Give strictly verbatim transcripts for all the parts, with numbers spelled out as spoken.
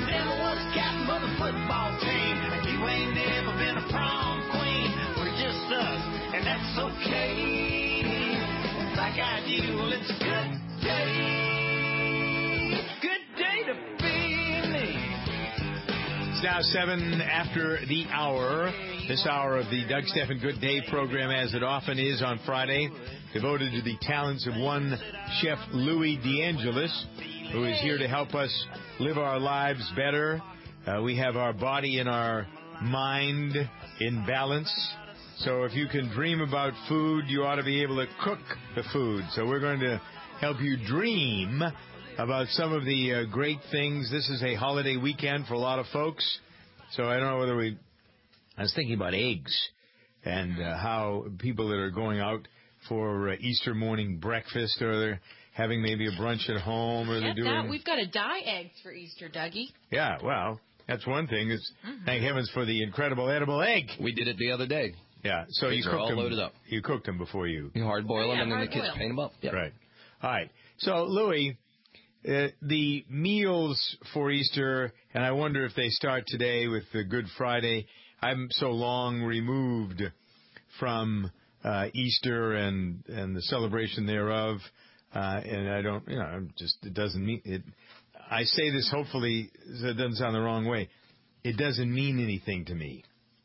never was captain of the football team. You ain't never been a prom queen. We're just us, and that's okay. Like I do, well, it's a good day. Good day to be me. It's now seven after the hour. This hour of the Doug Stephan Good Day program, as it often is on Friday, devoted to the talents of one Chef Louis DeAngelis, who is here to help us live our lives better. Uh, we have our body and our mind in balance. So if you can dream about food, you ought to be able to cook the food. So we're going to help you dream about some of the uh, great things. This is a holiday weekend for a lot of folks. So I don't know whether we... I was thinking about eggs and uh, how people that are going out for uh, Easter morning breakfast, or they're having maybe a brunch at home, or yeah, they're doing... That, we've got to dye eggs for Easter, Dougie. Yeah, well, that's one thing. It's, mm-hmm. Thank heavens for the incredible edible egg. We did it the other day. Yeah, so These you are cooked all them. Loaded up. You cooked them before you... You hard boil them, yeah, and then the kids boil. paint them up. Yep. Right. All right. So, Louis, uh, the meals for Easter, and I wonder if they start today with the Good Friday. I'm so long removed from uh, Easter and, and the celebration thereof, uh, and I don't, you know, I'm just, it doesn't mean, it. I say this hopefully, so it doesn't sound the wrong way. It doesn't mean anything to me.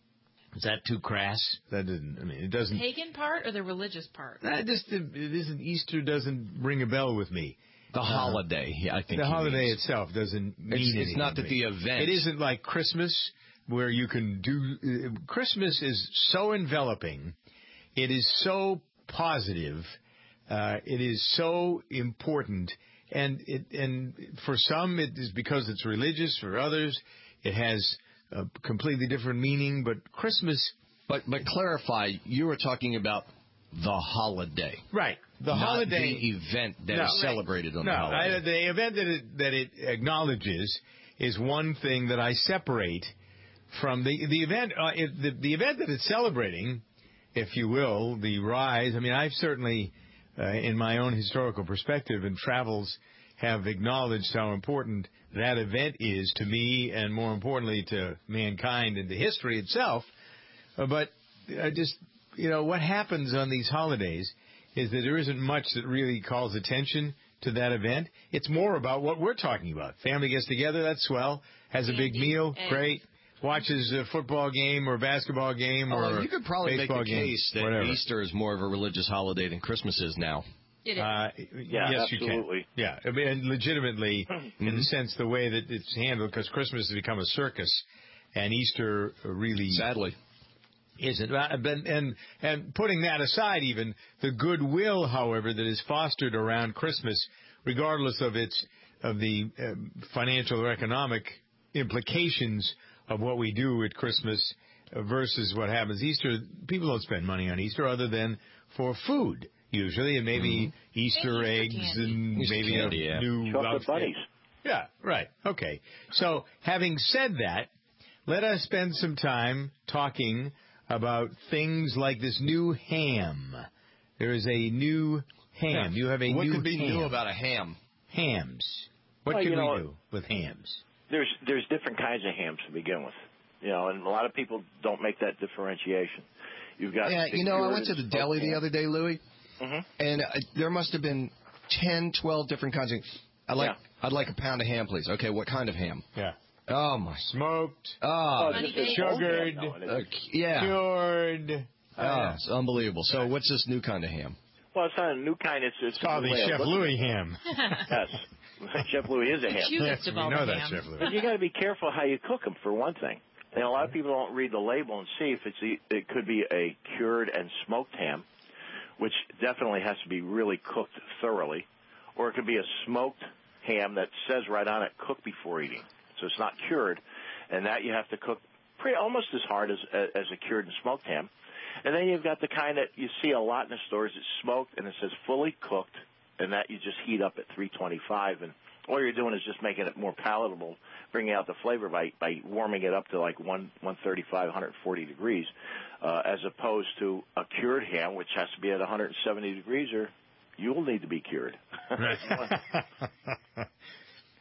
Is that too crass? That doesn't, I mean, it doesn't. The pagan part or the religious part? I just, it isn't, Easter doesn't ring a bell with me. The uh, holiday, I think. The holiday means. itself doesn't mean it's, anything. It's not that the event. It isn't like Christmas, where you can do... Uh, Christmas is so enveloping. It is so positive. Uh, it is so important. And it, and for some, it is because it's religious. For others, it has a completely different meaning. But Christmas... But, but clarify, you were talking about the holiday. Right. The not holiday... the event that no, is celebrated on no, the holiday. No, the event that it, that it acknowledges is one thing that I separate... From the the event, uh, it, the the event that it's celebrating, if you will, the rise. I mean, I've certainly, uh, in my own historical perspective and travels, have acknowledged how important that event is to me, and more importantly to mankind and to history itself. Uh, but I just, you know, what happens on these holidays is that there isn't much that really calls attention to that event. It's more about what we're talking about. Family gets together, that's swell. Has a big meal, great. Watches a football game or basketball game or oh, you could probably make the game, case that whatever. Easter is more of a religious holiday than Christmas is now. It is. Uh, yeah, yes, absolutely. you can. Yeah, I mean, legitimately, mm-hmm. in the sense the way that it's handled, because Christmas has become a circus, and Easter really sadly isn't. And and and putting that aside, even the goodwill, however, that is fostered around Christmas, regardless of its of the uh, financial or economic implications of what we do at Christmas versus what happens Easter. People don't spend money on Easter other than for food, usually, and maybe mm-hmm. Easter and eggs Easter and Easter maybe candy, a yeah. new chocolate bunnies. Yeah, right. Okay. So, having said that, let us spend some time talking about things like this new ham. There is a new ham. Yeah. You have a what new could be ham. new about a ham? Hams. What well, can we know, do with hams? There's there's different kinds of hams to begin with, you know, and a lot of people don't make that differentiation. You've got yeah, you know, I went to the deli the other day, Louis, mm-hmm. and uh, there must have been ten, twelve different kinds of. I like yeah. I'd like a pound of ham, please. Okay, what kind of ham? Yeah. Oh my. Smoked. Oh, oh sugared. Uh, yeah. Cured. Oh, uh, it's unbelievable. So, what's this new kind of ham? Well, it's not a new kind. It's, it's, it's called the Chef Louis ham. Yes. Chef Louis is a ham. Yes, we know that, Chef Louis. But you got to be careful how you cook them, for one thing. And a lot of people don't read the label and see if it's a, it could be a cured and smoked ham, which definitely has to be really cooked thoroughly, or it could be a smoked ham that says right on it, cook before eating. So it's not cured, and that you have to cook pretty almost as hard as as a cured and smoked ham. And then you've got the kind that you see a lot in the stores. It's smoked, and it says fully cooked, and that you just heat up at three twenty-five. And all you're doing is just making it more palatable, bringing out the flavor by, by warming it up to like one, 135, one forty degrees, uh, as opposed to a cured ham, which has to be at one hundred seventy degrees, or you'll need to be cured.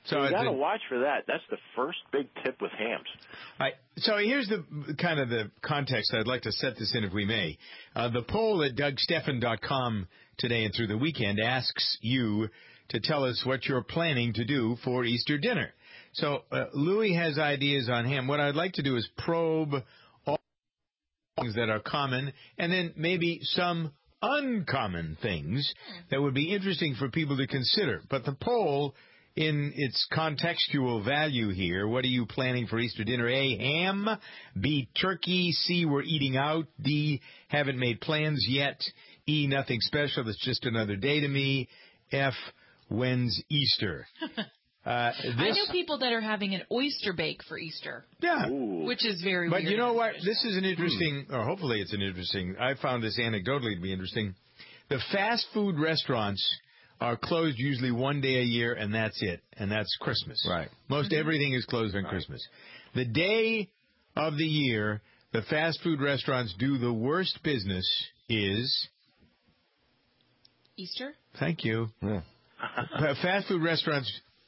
So you it's got to a- watch for that. That's the first big tip with hams. All right. So here's the kind of the context. I'd like to set this in if we may. Uh, the poll at Doug Stephan dot com today and through the weekend asks you to tell us what you're planning to do for Easter dinner. So uh, Louis has ideas on ham. What I'd like to do is probe all things that are common and then maybe some uncommon things that would be interesting for people to consider. But the poll, in its contextual value here, what are you planning for Easter dinner? A, ham. B, turkey. C, we're eating out. D, haven't made plans yet. E, nothing special. It's just another day to me. F, when's Easter? Uh, this, I know people that are having an oyster bake for Easter, yeah. Ooh. which is very But weird. you know and what? unusual. This is an interesting, or hopefully it's an interesting, I found this anecdotally to be interesting. The fast food restaurants are closed usually one day a year, and that's it, and that's Christmas. Right. Most Mm-hmm. everything is closed on Christmas. The day of the year the fast food restaurants do the worst business is, Easter? thank you, Yeah. Uh, fast food restaurants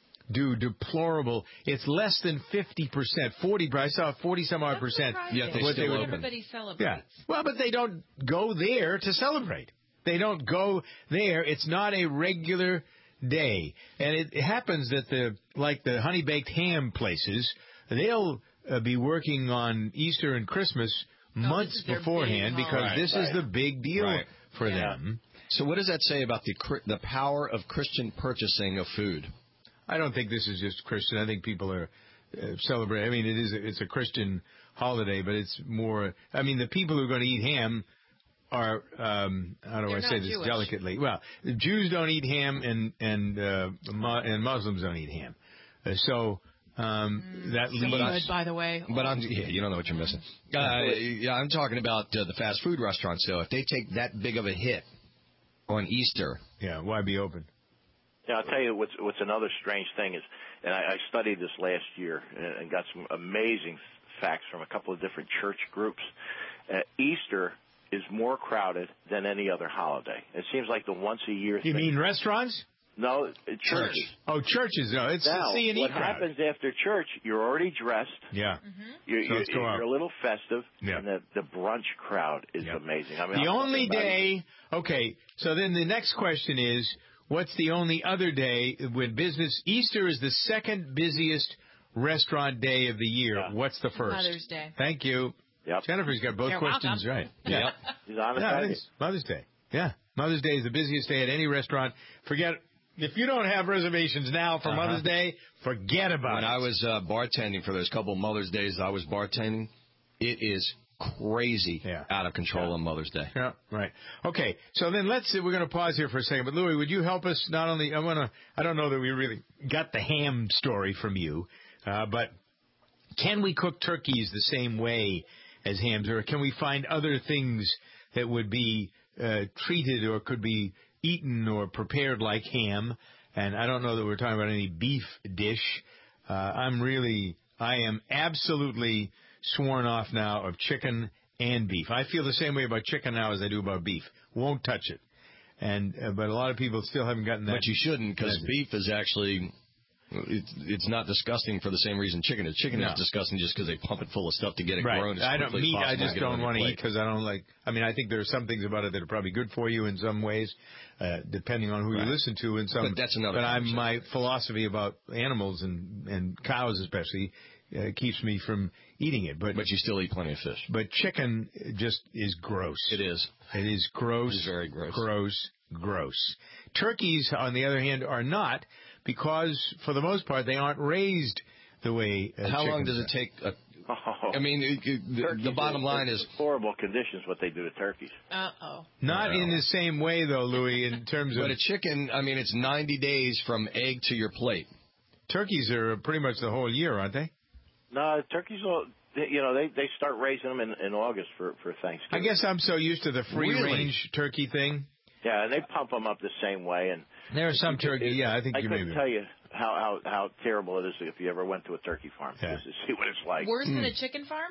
do deplorable. It's less than fifty percent, forty. I saw forty some odd That's percent. surprising. Yet they what still would- open. Everybody celebrates. Yeah. Well, but they don't go there to celebrate. They don't go there. It's not a regular day. And it happens that the, like the honey baked ham places, they'll uh, be working on Easter and Christmas months is their beforehand big because holiday. this is the big deal Right. for Yeah. them. So what does that say about the cr- the power of Christian purchasing of food? I don't think this is just Christian. I think people are uh, celebrating. I mean, it is a, it's a Christian holiday, but it's more. I mean, the people who are going to eat ham are. Um, how do They're I say not this Jewish. delicately? Well, the Jews don't eat ham, and and uh, mu- and Muslims don't eat ham. Uh, so um, that So leaves. good, by the way. But I'm yeah, you don't know what you're missing. Uh, yeah, I'm talking about uh, the fast food restaurants. So if they take that big of a hit on Easter, Yeah, why be open? Yeah, I'll tell you what's what's another strange thing is, and I, I studied this last year and, and got some amazing facts from a couple of different church groups. Uh, Easter is more crowded than any other holiday. It seems like the once a year You thing. mean restaurants? No, uh, churches. Oh, churches. No, it's Now, the C and E what crowd. happens after church? You're already dressed. Yeah. You're, So you're, let's go out. you're a little festive, Yeah. and the, the brunch crowd is Yeah. amazing. I mean, The I'm only talking about- day, okay, so then the next question is, what's the only other day when business, Easter is the second busiest restaurant day of the year. Yeah. What's the first? Mother's Day. Thank you. Yep. Jennifer's got both You're questions welcome. right. Yeah. He's honest. Yeah, I it think. is. Mother's Day. Yeah. Mother's Day is the busiest day at any restaurant. Forget, if you don't have reservations now for Uh-huh. Mother's Day, forget about when it. I was uh, bartending for those couple Mother's Days I was bartending, it is crazy Yeah. out of control on Mother's Day. Yeah, right. Okay, so then let's, we're going to pause here for a second. But Louis, would you help us not only, I want to, I don't know that we really got the ham story from you, uh, but can we cook turkeys the same way as hams, or can we find other things that would be uh, treated or could be eaten or prepared like ham? And I don't know that we're talking about any beef dish. Uh, I'm really, I am absolutely sworn off now of chicken and beef. I feel the same way about chicken now as I do about beef. Won't touch it. And uh, but a lot of people still haven't gotten that. But you shouldn't, because message. beef is actually, it's, it's not disgusting for the same reason chicken is. Chicken No. is disgusting just because they pump it full of stuff to get it Right. grown as I don't quickly as meat. I possible just to get it on don't your want to plate. eat because I don't like. I mean, I think there are some things about it that are probably good for you in some ways, uh, depending on who Right. you listen to. And some, But that's another But I'm, conversation. my philosophy about animals and and cows especially uh, keeps me from eating it. But But you still eat plenty of fish. but chicken just is gross. It is. It is gross. It is very gross. Gross. Gross. Turkeys, on the other hand, are not because, for the most part, they aren't raised the way. Uh, How long chickens does are. it take? A, Oh. I mean, it, it, the, Turkeys the bottom are- line is horrible conditions what they do to turkeys. Uh-oh. Not No. in the same way, though, Louis, in terms of But a chicken, I mean, it's ninety days from egg to your plate. turkeys are pretty much the whole year, aren't they? No, turkeys will. You know, they they start raising them in, in August for for I Thanksgiving. guess I'm so used to the free Really? range turkey thing. Yeah, and they pump them up the same way. And There are some turkey. Yeah, I think I you may couldn't be. tell you how, how how terrible it is if you ever went to a turkey farm Yeah. just to see what it's like. Worse than a chicken farm?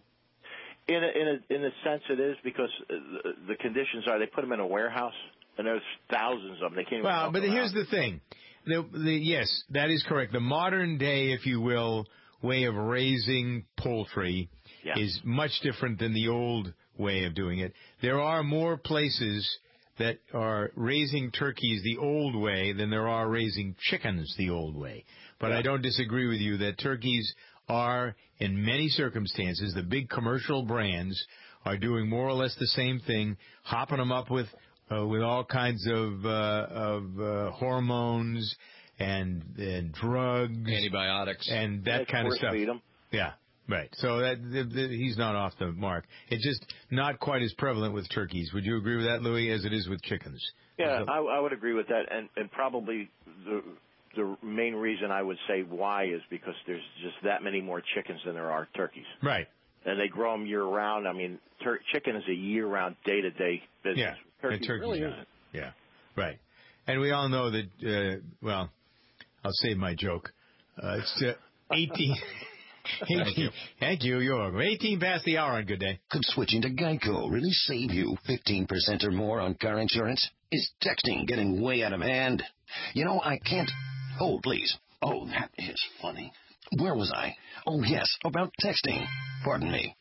In a, in a in a sense, it is because uh, the, the conditions are they put them in a warehouse and there's thousands of them. They can't. Even Well, walk but around. here's the thing. the, the, yes, that is correct. The modern day, if you will, way of raising poultry Yeah. is much different than the old way of doing it. There are more places that are raising turkeys the old way than there are raising chickens the old way. But Yeah. I don't disagree with you that turkeys are, in many circumstances, the big commercial brands are doing more or less the same thing, hopping them up with uh, with all kinds of uh, of uh, hormones and, and drugs, Antibiotics. and that Yeah, kind of force stuff. feed 'em. Yeah, right. So that the, the, he's not off the mark. It's just not quite as prevalent with turkeys. Would you agree with that, Louis, as it is with chickens? Yeah, I, I would agree with that, and, and probably the the main reason I would say why is because there's just that many more chickens than there are turkeys. Right. And they grow them year round. I mean, tur- chicken is a year round, day to day business. Yeah, Turkey and turkeys really not. isn't. Yeah, right. And we all know that. Uh, well, I'll save my joke. Uh, it's uh, eighteen. Thank you. Thank you. You're welcome. eighteen past the hour on Good Day. Could switching to Geico really save you fifteen percent or more on car insurance? Is texting getting way out of hand? You know, I can't... Oh, please. Oh, that is funny. Where was I? Oh, yes, about texting. Pardon me.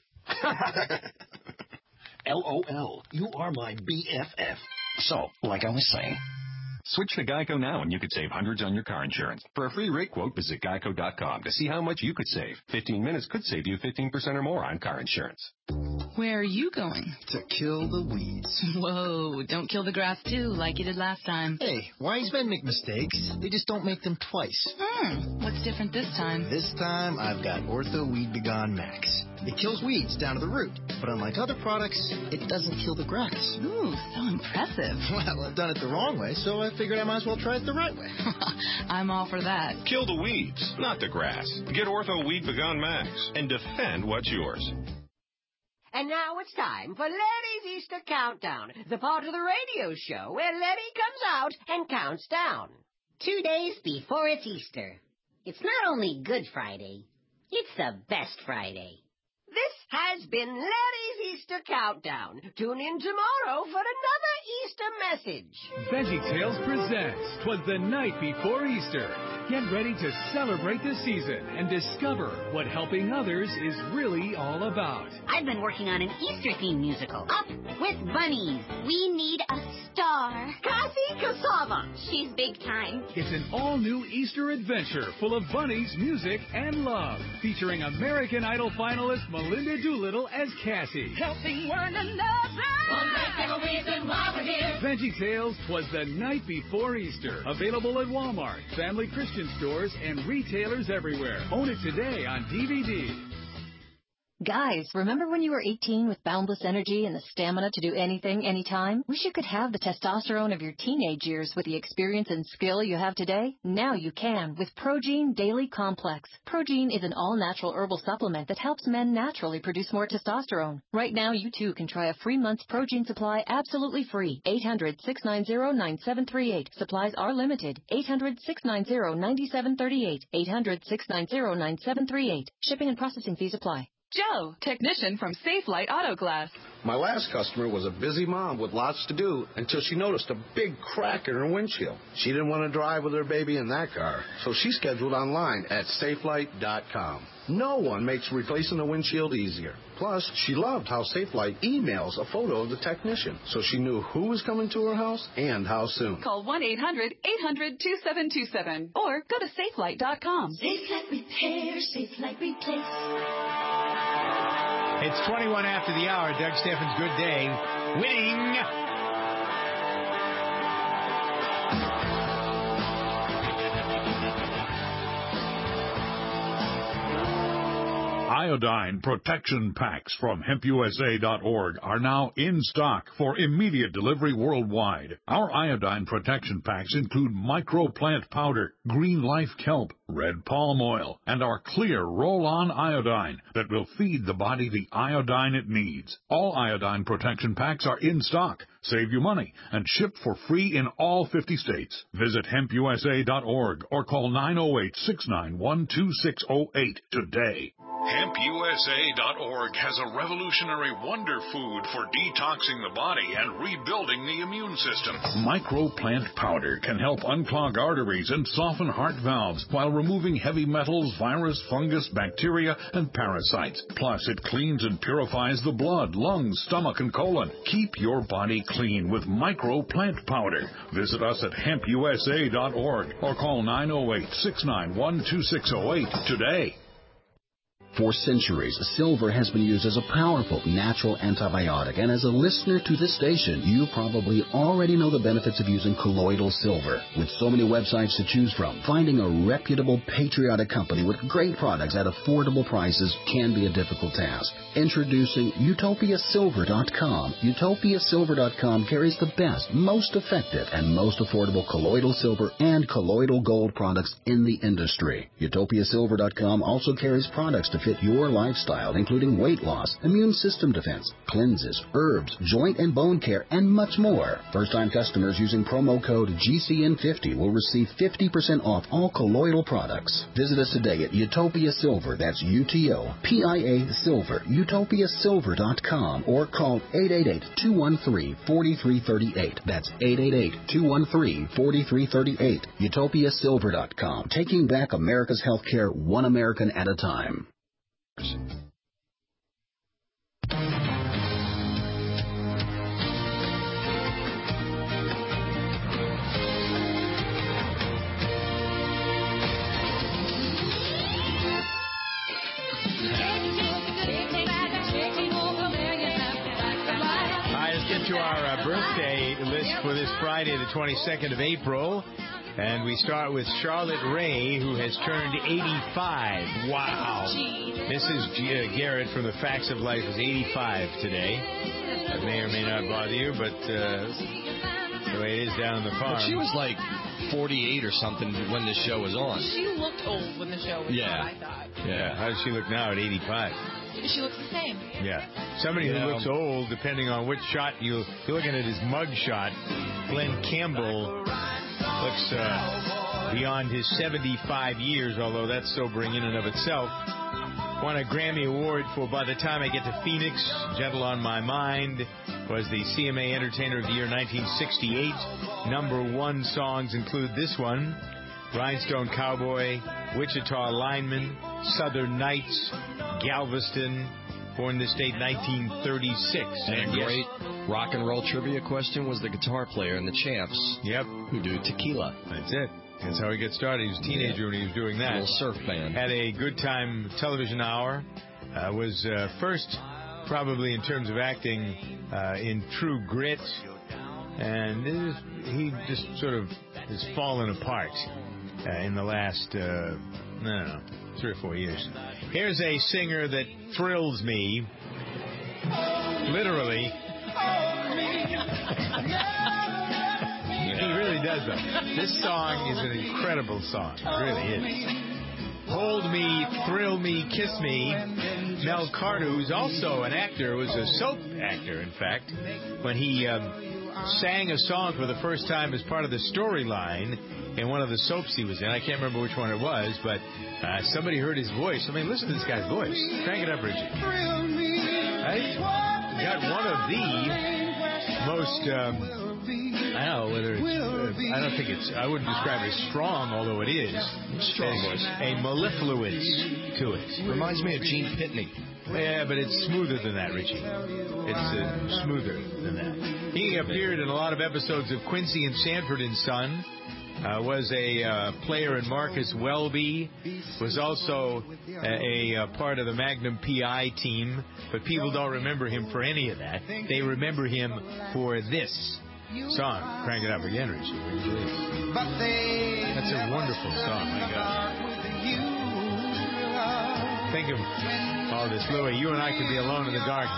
LOL, you are my B F F. So, like I was saying... Switch to Geico now and you could save hundreds on your car insurance. For a free rate quote, visit geico dot com to see how much you could save. fifteen minutes could save you fifteen percent or more on car insurance. Where are you going? To kill the weeds. Whoa, don't kill the grass too, like you did last time. Hey, wise men make mistakes. They just don't make them twice. Hmm, what's different this time? This time, I've got Ortho Weed Begone Max. It kills weeds down to the root, but unlike other products, it doesn't kill the grass. Ooh, so impressive. Well, I've done it the wrong way, so I figured I might as well try it the right way. I'm all for that. Kill the weeds, not the grass. Get Ortho Weed Begone Max and defend what's yours. And now it's time for Letty's Easter Countdown, the part of the radio show where Letty comes out and counts down. Two days before it's Easter. It's not only Good Friday, it's the best Friday. This has been Letty's Easter Countdown. Tune in tomorrow for another Easter message. VeggieTales presents 'Twas the Night Before Easter. Get ready to celebrate the season and discover what helping others is really all about. I've been working on an Easter-themed musical, Up with Bunnies. We need a star. Kathy Cassava. She's big time. It's an all-new Easter adventure full of bunnies, music, and love, featuring American Idol finalist Melinda Doolittle as Cassie. Helping one another. One make a reason why we're here. VeggieTales 'Twas the Night Before Easter. Available at Walmart, Family Christian stores, and retailers everywhere. Own it today on D V D. Guys, remember when you were eighteen with boundless energy and the stamina to do anything, anytime? Wish you could have the testosterone of your teenage years with the experience and skill you have today? Now you can with Progene Daily Complex. Progene is an all-natural herbal supplement that helps men naturally produce more testosterone. Right now, you too can try a free month's Progene supply absolutely free. eight hundred, six nine zero, nine seven three eight. Supplies are limited. eight hundred, six nine zero, nine seven three eight. eight hundred, six nine zero, nine seven three eight. Shipping and processing fees apply. Joe, technician from Safe Light Auto Glass. My last customer was a busy mom with lots to do until she noticed a big crack in her windshield. She didn't want to drive with her baby in that car, so she scheduled online at safe light dot com. No one makes replacing a windshield easier. Plus, she loved how SafeLight emails a photo of the technician, so she knew who was coming to her house and how soon. Call one eight hundred, eight hundred, two seven two seven or go to safe light dot com. Safe Light Repair, Safe Light Replace. It's twenty-one after the hour. Doug Steffens, Good Day. Winning. Iodine protection packs from hemp U S A dot org are now in stock for immediate delivery worldwide. Our iodine protection packs include microplant powder, green life kelp, red palm oil, and our clear roll-on iodine that will feed the body the iodine it needs. All iodine protection packs are in stock. Save you money and ship for free in all fifty states. Visit hemp U S A dot org or call nine oh eight, six nine one, two six oh eight today. hemp U S A dot org has a revolutionary wonder food for detoxing the body and rebuilding the immune system. Microplant powder can help unclog arteries and soften heart valves while removing heavy metals, virus, fungus, bacteria, and parasites. Plus, it cleans and purifies the blood, lungs, stomach, and colon. Keep your body clean with Microplant powder. Visit us at hemp U S A dot org or call nine oh eight, six nine one, two six oh eight today. For centuries, silver has been used as a powerful natural antibiotic, and as a listener to this station, you probably already know the benefits of using colloidal silver. With so many websites to choose from, finding a reputable, patriotic company with great products at affordable prices can be a difficult task. Introducing Utopia Silver dot com. Utopia Silver dot com carries the best, most effective, and most affordable colloidal silver and colloidal gold products in the industry. Utopia Silver dot com also carries products to fit your lifestyle, including weight loss, immune system defense, cleanses, herbs, joint and bone care, and much more. First-time customers using promo code G C N fifty will receive fifty percent off all colloidal products. Visit us today at Utopia Silver, that's U T O P I A Silver, Utopia Silver dot com, or call eight eight eight, two one three, four three three eight. That's eight eight eight, two one three, four three three eight. Utopia Silver dot com, taking back America's healthcare one American at a time. To our uh, birthday list for this Friday, the twenty-second of April. And we start with Charlotte Ray, who has turned eighty-five. Wow. Missus G- uh, Garrett from the Facts of Life is eighty-five today. That may or may not bother you, but uh, the way it is down on the farm. Well, she was like forty-eight or something when this show was on. She looked old when the show was yeah. on, I thought. Yeah. How does she look now at eighty-five? She looks the same. Yeah. Somebody yeah. who looks old, depending on which shot you, you're looking at his mug shot, Glenn Campbell looks uh, beyond his seventy-five years, although that's sobering in and of itself. Won a Grammy Award for By the Time I Get to Phoenix. Gentle on My Mind was the C M A Entertainer of the Year nineteen sixty-eight. Number one songs include this one, Rhinestone Cowboy, Wichita Lineman, Southern Nights, Galveston, born in this state nineteen thirty-six. And a yes. great rock and roll trivia question was the guitar player in the Champs. Yep. Who do Tequila. That's it. That's how he got started. He was a teenager when he was doing that. A little surf band. Had a good time television hour. Uh, was uh, first, probably in terms of acting, uh, in True Grit. And it is, he just sort of has fallen apart uh, in the last, uh, I don't know, three or four years. Here's a singer that thrills me, literally. He really does, though. This song is an incredible song. It really is. Hold Me, Thrill Me, Kiss Me. Mel Carter, who's also an actor, was a soap actor, in fact, when he um, sang a song for the first time as part of the storyline in one of the soaps he was in. I can't remember which one it was, but uh, somebody heard his voice. I mean, listen to this guy's voice. Crank it up, Richie. Right? Got one of the most, um, I don't know whether it's, uh, I don't think it's, I wouldn't describe it as strong, although it is. Strong voice. A mellifluence to it. Reminds me of Gene Pitney. Yeah, but it's smoother than that, Richie. It's uh, smoother than that. He appeared in a lot of episodes of Quincy and Sanford and Son. Uh, was a uh, player in Marcus Welby. Was also a, a, a part of the Magnum P I team. But people don't remember him for any of that. They remember him for this song. Crank it up again, Richie. That's a wonderful song. My God. Think of all this, Louie. You and I could be alone in the dark.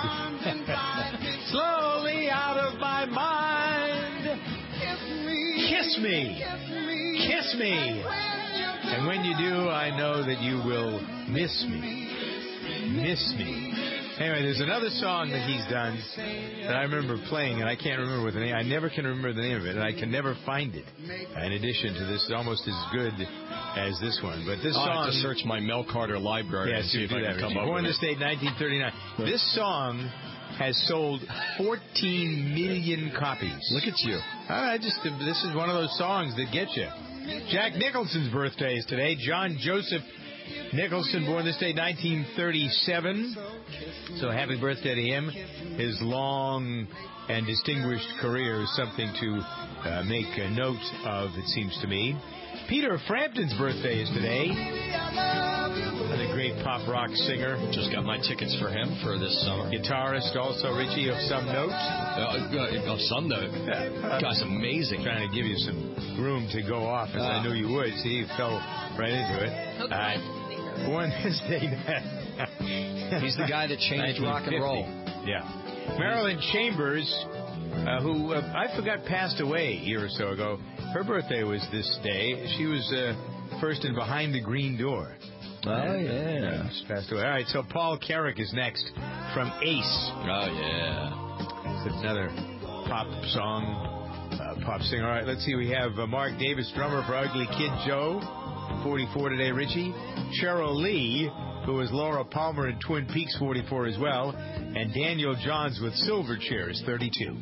Slowly out of my mind. Kiss me. Kiss me. And when you do, I know that you will miss me. Miss me. Anyway, there's another song that he's done that I remember playing, and I can't remember what the name. I never can remember the name of it, and I can never find it. In addition to this, almost as good as this one. But this I'll song... have to search my Mel Carter library Yes, and see you if do I that. can come up Born with this date, nineteen thirty-nine. This song has sold fourteen million copies. Look at you. I just This is one of those songs that get you. Jack Nicholson's birthday is today. John Joseph Nicholson, born this day, nineteen thirty-seven. So happy birthday to him. His long and distinguished career is something to uh, make a note of, it seems to me. Peter Frampton's birthday is today. Another great pop rock singer. Just got my tickets for him for this summer. Guitarist also, Richie, of some note. Uh, of some note. Guy's amazing. Trying to give you some room to go off, as uh, I knew you would. See, you fell right into it. Uh, born this day. He's the guy that changed rock and roll. Yeah. Marilyn Chambers, uh, who uh, I forgot passed away a year or so ago. Her birthday was this day. She was uh, first in Behind the Green Door. Oh, yeah. She passed away. All right, so Paul Carrick is next from Ace. Oh, yeah. It's another pop song, uh, pop singer. All right, let's see. We have uh, Mark Davis, drummer for Ugly Kid Joe, forty-four today, Richie. Cheryl Lee, who is Laura Palmer in Twin Peaks, forty-four as well. And Daniel Johns with Silverchair is thirty-two.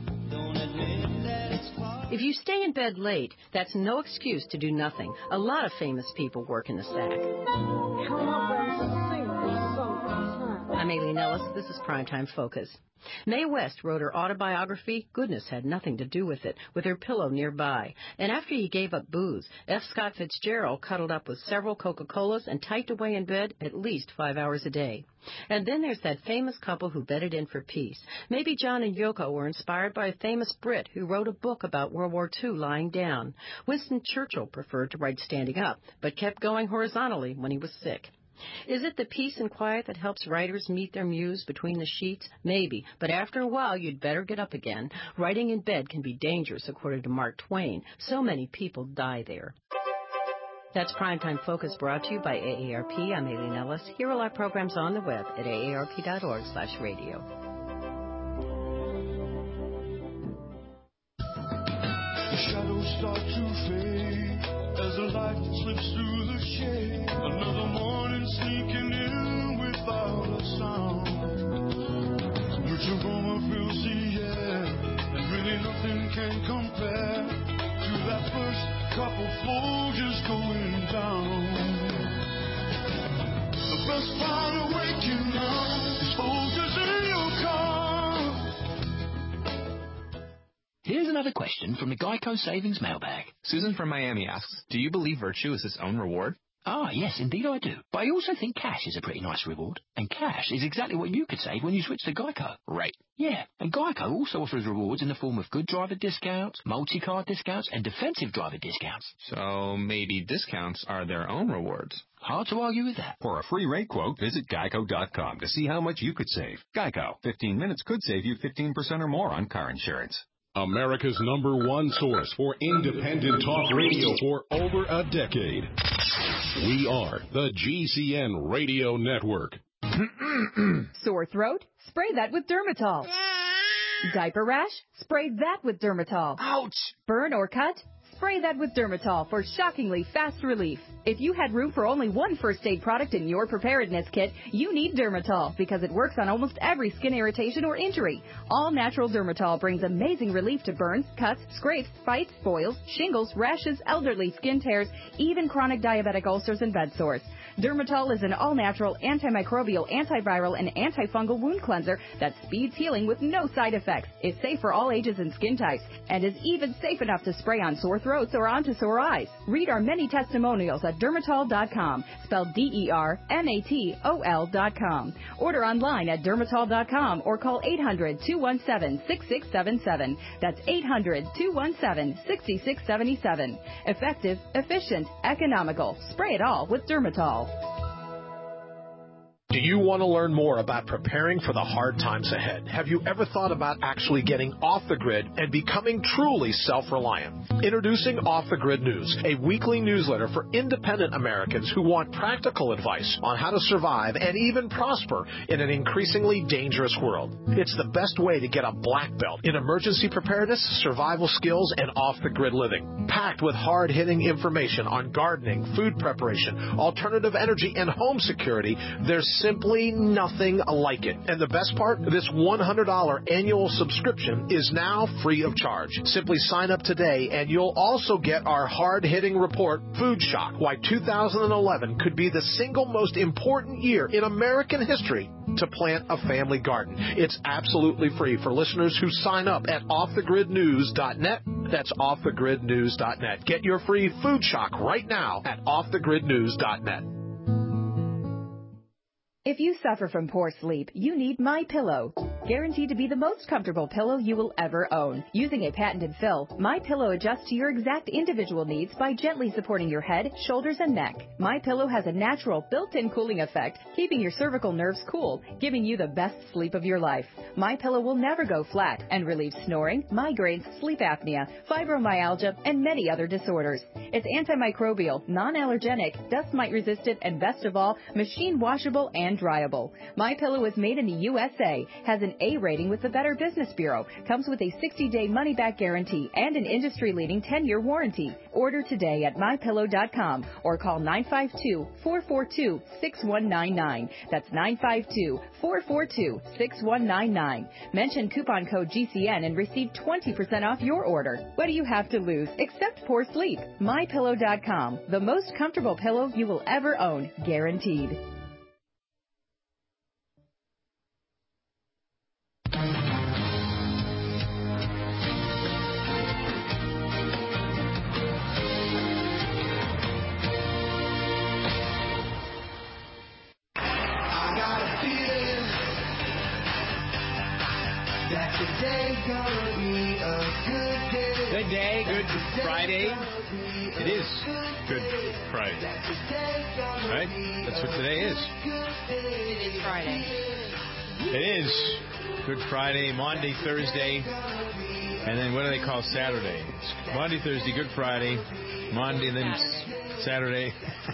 If you stay in bed late, that's no excuse to do nothing. A lot of famous people work in the sack. I'm Aileen Ellis. This is Primetime Focus. Mae West wrote her autobiography, Goodness Had Nothing to Do with It, with her pillow nearby. And after he gave up booze, F. Scott Fitzgerald cuddled up with several Coca-Colas and typed away in bed at least five hours a day. And then there's that famous couple who bedded in for peace. Maybe John and Yoko were inspired by a famous Brit who wrote a book about World War Two lying down. Winston Churchill preferred to write standing up, but kept going horizontally when he was sick. Is it the peace and quiet that helps writers meet their muse between the sheets? Maybe, but after a while you'd better get up again. Writing in bed can be dangerous, according to Mark Twain. So many people die there. That's Primetime Focus, brought to you by A A R P. I'm Aileen Ellis. Here are our programs on the web at A A R P dot org slash radio. The shadows start to fade as the light slips through the shade. Another morning sneaking in without a sound. Which aroma fills the air, and really nothing can compare to that first couple Folgers going down. The best part of waking up is Folgers in your car. Here's another question from the Geico Savings Mailbag. Susan from Miami asks, do you believe virtue is its own reward? Ah, yes, indeed I do. But I also think cash is a pretty nice reward. And cash is exactly what you could save when you switch to Geico. Right. Yeah, and Geico also offers rewards in the form of good driver discounts, multi-car discounts, and defensive driver discounts. So maybe discounts are their own rewards. Hard to argue with that. For a free rate quote, visit geico dot com to see how much you could save. Geico. fifteen minutes could save you fifteen percent or more on car insurance. America's number one source for independent talk radio for over a decade. We are the G C N Radio Network. Sore throat? Spray that with Dermatol. Diaper rash? Spray that with Dermatol. Ouch! Burn or cut? Spray that with Dermatol for shockingly fast relief. If you had room for only one first aid product in your preparedness kit, you need Dermatol because it works on almost every skin irritation or injury. All natural Dermatol brings amazing relief to burns, cuts, scrapes, bites, boils, shingles, rashes, elderly skin tears, even chronic diabetic ulcers and bed sores. Dermatol is an all-natural, antimicrobial, antiviral, and antifungal wound cleanser that speeds healing with no side effects, is safe for all ages and skin types, and is even safe enough to spray on sore throats or onto sore eyes. Read our many testimonials at dermatol dot com, spelled D E R M A T O L dot com. Order online at dermatol dot com or call eight hundred, two one seven, six six seven seven. That's eight hundred, two one seven, six six seven seven. Effective, efficient, economical. Spray it all with Dermatol. Do you want want to learn more about preparing for the hard times ahead? Have you ever thought about actually getting off the grid and becoming truly self-reliant? Introducing Off the Grid News, a weekly newsletter for independent Americans who want practical advice on how to survive and even prosper in an increasingly dangerous world. It's the best way to get a black belt in emergency preparedness, survival skills, and off-the-grid living. Packed with hard-hitting information on gardening, food preparation, alternative energy, and home security, there's simply nothing like it. And the best part, this one hundred dollars annual subscription is now free of charge. Simply sign up today, and you'll also get our hard-hitting report, Food Shock, Why two thousand eleven Could Be the Single Most Important Year in American History to Plant a Family Garden. It's absolutely free for listeners who sign up at off the grid news dot net. That's off the grid news dot net. Get your free Food Shock right now at off the grid news dot net. If you suffer from poor sleep, you need MyPillow. Guaranteed to be the most comfortable pillow you will ever own. Using a patented fill, MyPillow adjusts to your exact individual needs by gently supporting your head, shoulders, and neck. MyPillow has a natural built-in cooling effect, keeping your cervical nerves cool, giving you the best sleep of your life. MyPillow will never go flat and relieves snoring, migraines, sleep apnea, fibromyalgia, and many other disorders. It's antimicrobial, non-allergenic, dust mite resistant, and best of all, machine washable and dryable. MyPillow is made in the U S A, has an A rating with the Better Business Bureau, comes with a sixty-day money-back guarantee, and an industry-leading ten-year warranty. Order today at my pillow dot com or call nine five two, four four two, six one nine nine. That's nine five two, four four two, six one nine nine. Mention coupon code G C N and receive twenty percent off your order. What do you have to lose except poor sleep? my pillow dot com, the most comfortable pillow you will ever own, guaranteed. Good day, good Friday. It is Good Friday. Right? That's what today is. It is Friday. It is Good Friday, Monday, Thursday, and then what do they call Saturday? It's Monday, Thursday, Good Friday, Monday, and then Saturday. Saturday.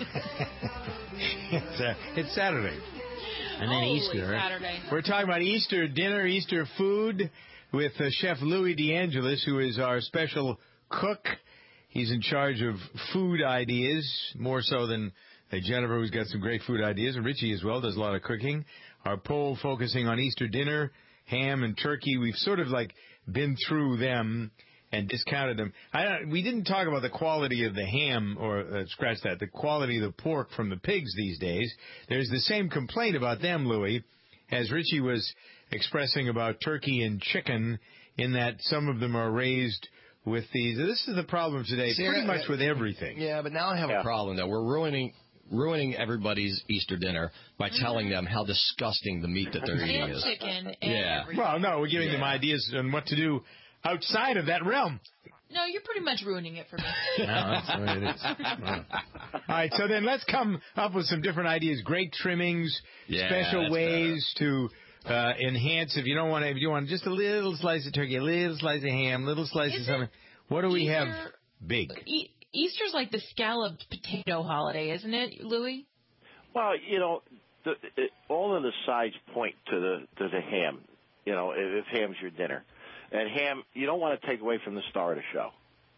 it's, uh, it's Saturday. And then Holy Easter. Saturday. We're talking about Easter dinner, Easter food with uh, Chef Louis DeAngelis, who is our special cook. He's in charge of food ideas, more so than uh, Jennifer, who's got some great food ideas, and Richie as well does a lot of cooking. Our poll focusing on Easter dinner, ham and turkey. We've sort of like been through them and discounted them. I don't, we didn't talk about the quality of the ham, or uh, scratch that, the quality of the pork from the pigs these days. There's the same complaint about them, Louis, as Richie was expressing about turkey and chicken, in that some of them are raised with these. This is the problem today, See, pretty I, much with everything. Yeah, but now I have yeah. a problem, though. We're ruining ruining everybody's Easter dinner by mm-hmm. telling them how disgusting the meat that they're eating and is. Chicken and yeah. everything. Well, no, we're giving yeah. them ideas on what to do outside of that realm. No, you're pretty much ruining it for me. No, that's the way it is. Wow. All right, so then let's come up with some different ideas. Great trimmings, yeah, special ways better. to uh, enhance. If you don't want to, if you want just a little slice of turkey, a little slice of ham, little slice is of something. What do we Easter, have big? E- Easter's like the scalloped potato holiday, isn't it, Louis? Well, you know, the, it, all of the sides point to the to the ham. You know, if, if ham's your dinner. And ham, you don't want to take away from the star of the show.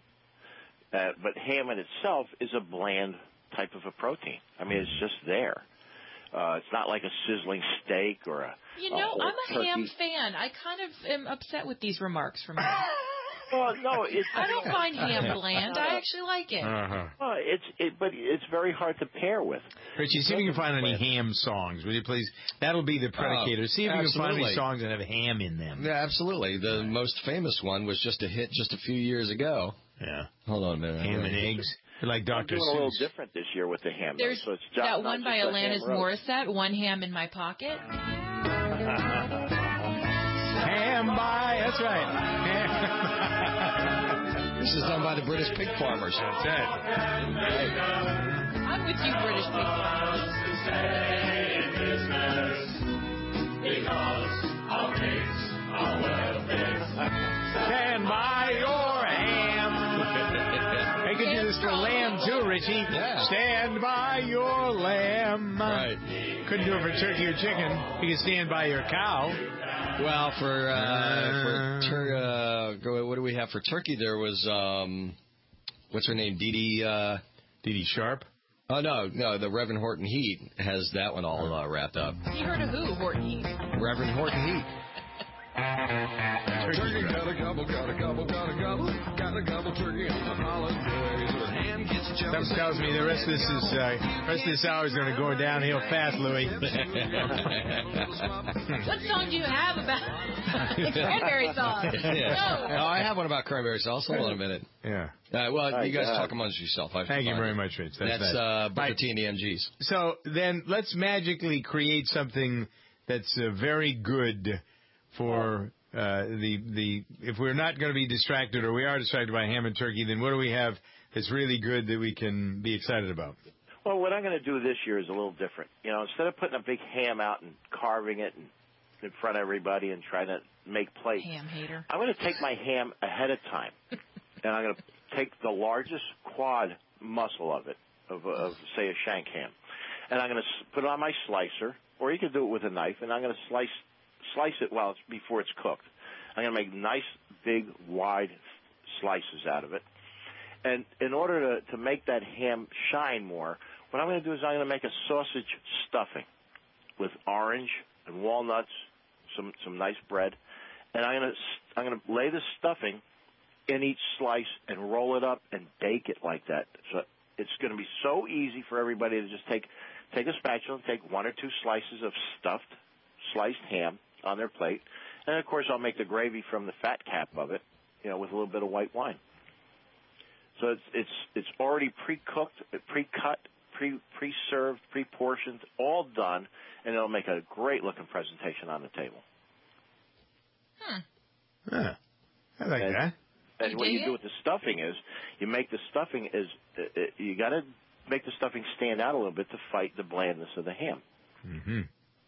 Uh, but ham in itself is a bland type of a protein. I mean, it's just there. Uh, it's not like a sizzling steak or a You know, a I'm a turkey. ham fan. I kind of am upset with these remarks from you. Well, no, it's. I don't find ham bland. I actually like it. Uh-huh. Well, it's it, but it's very hard to pair with. Richie, see if you can find any ham songs, will you please? That'll be the predicator. Oh, see if you absolutely. can find any songs that have ham in them. Yeah, absolutely. The most famous one was just a hit just a few years ago. Yeah. Hold on a minute. Ham and eggs. Like Doctor I'm doing Seuss. a little different this year with the ham. There's though, so it's just, that one by just Alanis Morissette, One Ham in My Pocket. Ham by, that's right. This is done by the British Pig Farmers. That's it. I'm with you, British Pig Farmers. Richie. Yeah. Stand by your lamb. Right. Couldn't do it for turkey or chicken. You can stand by your cow. Well, for uh, for tur- uh, go- what do we have for turkey? There was um, what's her name? Dee Dee. Uh, Dee Dee Sharp. Oh no, no. The Reverend Horton Heat has that one all uh, wrapped up. You heard of who? Horton Heat. Reverend Horton Heat. Turkey gotta gobble, gotta gobble, gotta gobble, gotta gobble turkey on the holidays. When ham gets jealous. Something tells me the rest of this is uh, rest of this hour is going to go downhill fast, Louis. What song do you have about the cranberry sauce? Yeah. No, I have one about cranberry sauce. Hold on a minute. Yeah. Uh, well, Hi, you guys God. talk amongst yourself. I Thank you find very it. much, Rich. That's, That's that. uh, Booker T and the M Gs. So then let's magically create something that's uh, very good for uh, the the. If we're not going to be distracted, or we are distracted by ham and turkey, then what do we have that's really good that we can be excited about? Well, what I'm going to do this year is a little different. You know, instead of putting a big ham out and carving it and in front of everybody and trying to make plates, ham hater. I'm going to take my ham ahead of time, and I'm going to take the largest quad muscle of it, of, of say a shank ham, and I'm going to put it on my slicer, or you can do it with a knife, and I'm going to slice slice it while it's before it's cooked. I'm going to make nice, big, wide slices out of it. And in order to, to make that ham shine more, what I'm going to do is I'm going to make a sausage stuffing with orange and walnuts, some some nice bread, and I'm going to I'm going to lay the stuffing in each slice and roll it up and bake it like that. So it's going to be so easy for everybody to just take take a spatula and take one or two slices of stuffed sliced ham on their plate, and of course I'll make the gravy from the fat cap of it, you know, with a little bit of white wine. So it's it's it's already pre-cooked, pre-cut, pre pre-served, pre-portioned, all done, and it'll make a great-looking presentation on the table. Hmm. Huh. I like and, that. And You what dig you it? do with the stuffing is you make the stuffing is uh, uh, you got to make the stuffing stand out a little bit to fight the blandness of the ham. Mm-hmm.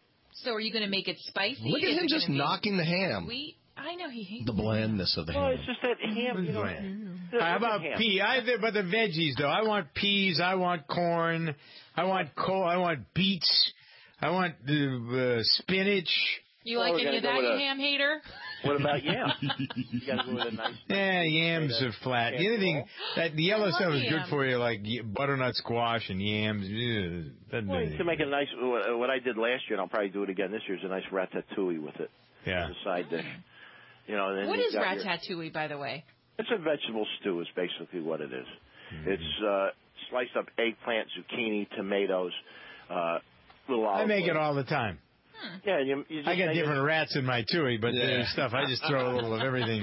So are you going to make it spicy? Look at Is him it just gonna be knocking the ham. Sweet? I know he hates The blandness of the Well, ham. it's just that ham, you know. How about ham. pea? I, but the veggies, though. I want peas. I want corn. I want coal. I want beets. I want the uh, spinach. You Well, like we're any of gonna that, go you with a- ham hater? What about yam? You got to go with a nice. Yeah, yams are flat. The other thing, that the yellow I love stuff is good yam. for you, like y- butternut squash and yams. Ugh, doesn't do Well, you anything. can make a nice. What I did last year, and I'll probably do it again this year, is a nice ratatouille with it Yeah. as a side dish. You know, and then What you've is got your- ratatouille, by the way? It's a vegetable stew, is basically what it is. Mm-hmm. It's uh, sliced up eggplant, zucchini, tomatoes, uh, little olive I make oil. it all the time. Yeah, and you, you just I got make it- different rats in my tui, but Yeah. there's stuff. I just throw a little of everything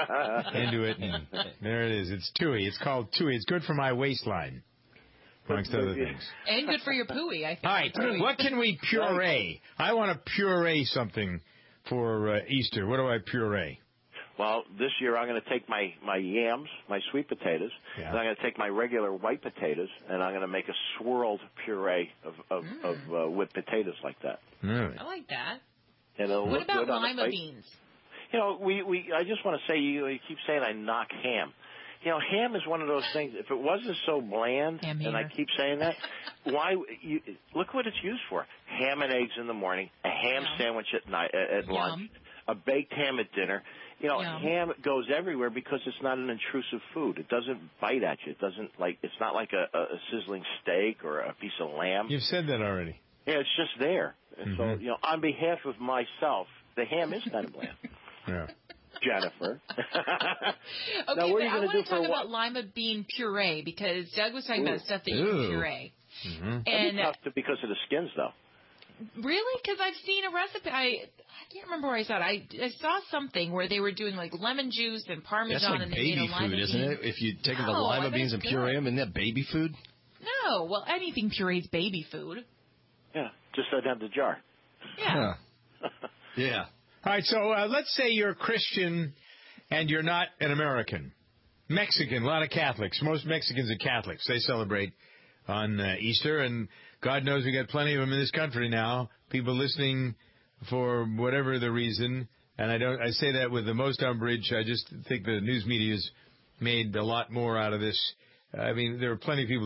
into it, and there it is. It's tui. It's called tui. It's good for my waistline, amongst other things. And good for your pooey, I think. All right, Pooey. what can we puree? I want to puree something for uh, Easter. What do I puree? Well, this year I'm going to take my, my yams, my sweet potatoes, Yeah. and I'm going to take my regular white potatoes, and I'm going to make a swirled puree of of, Mm. of uh, whipped potatoes like that. Really? I like that. And it'll What look about good on the lima plate. beans? You know, we, we I just want to say, you, you keep saying I knock ham. You know, ham is one of those things. If it wasn't so bland, Ham and I hater. keep saying that, why? You, look what it's used for: ham and eggs in the morning, a ham Yum. sandwich at night at, at lunch, Yum. a baked ham at dinner. You know, Yum. ham goes everywhere because it's not an intrusive food. It doesn't bite at you. It doesn't like. It's not like a, a, a sizzling steak or a piece of lamb. You've said that already. Yeah, it's just there. And so, Mhm. you know, on behalf of myself, the ham is kind of bland. Yeah. Jennifer. Okay, Now, what are but you I gonna want do to for talk what? about lima bean puree because Doug was talking Ooh. about stuff that you Ooh. can puree. Mm-hmm. And That'd be tough to, because of the skins, though. really, because I've seen a recipe, I I can't remember where I saw it. I, I saw something where they were doing like lemon juice and parmesan That's like and they baby made a lima food, isn't bean. it? If you take the No, I lima bet beans it's and puree good. them, isn't that baby food? No, well, anything puree's baby food. Yeah, just doesn't have the jar. Yeah. Huh. Yeah. All right, so uh, let's say you're a Christian and you're not an American. Mexican, a lot of Catholics. Most Mexicans are Catholics. They celebrate on uh, Easter, and God knows we got plenty of them in this country now. People listening for whatever the reason, and I don't. I say that with the most umbrage. I just think the news media's made a lot more out of this. I mean, there are plenty of people that are